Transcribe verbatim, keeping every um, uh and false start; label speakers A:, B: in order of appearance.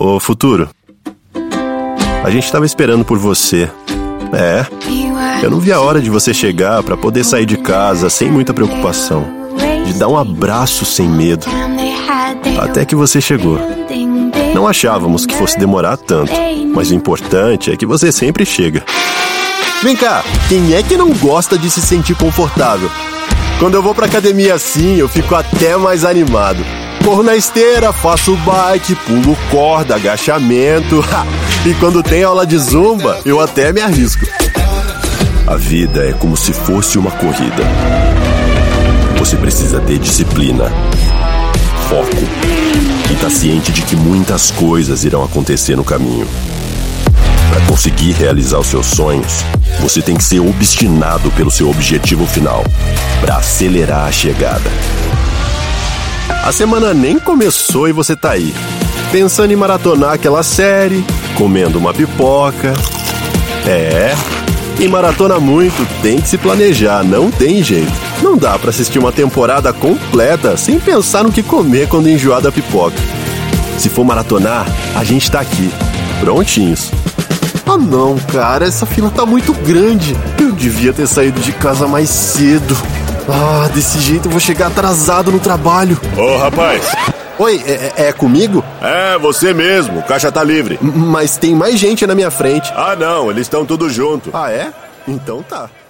A: Ô, Futuro, a gente tava esperando por você. É, eu não vi a hora de você chegar pra poder sair de casa sem muita preocupação, de dar um abraço sem medo. Até que você chegou. Não achávamos que fosse demorar tanto, mas o importante é que você sempre chega. Vem cá, quem é que não gosta de se sentir confortável? Quando eu vou pra academia assim, eu fico até mais animado. Corro na esteira, faço bike, pulo corda, agachamento. E quando tem aula de zumba, eu até me arrisco. A vida é como se fosse uma corrida. Você precisa ter disciplina, foco e estar ciente de que muitas coisas irão acontecer no caminho. Para conseguir realizar os seus sonhos, você tem que ser obstinado pelo seu objetivo final, para acelerar a chegada. A semana nem começou e você tá aí, pensando em maratonar aquela série, comendo uma pipoca. É, quem maratona muito tem que se planejar, não tem jeito. Não dá pra assistir uma temporada completa sem pensar no que comer quando enjoar da pipoca. Se for maratonar, a gente tá aqui, prontinhos. Ah não, cara, essa fila tá muito grande. Eu devia ter saído de casa mais cedo. Ah, desse jeito eu vou chegar atrasado no trabalho.
B: Ô, rapaz.
A: Oi, é, é comigo?
B: É, você mesmo, o caixa tá livre.
A: Mas tem mais gente na minha frente.
B: Ah não, eles estão tudo junto.
A: Ah é? Então tá.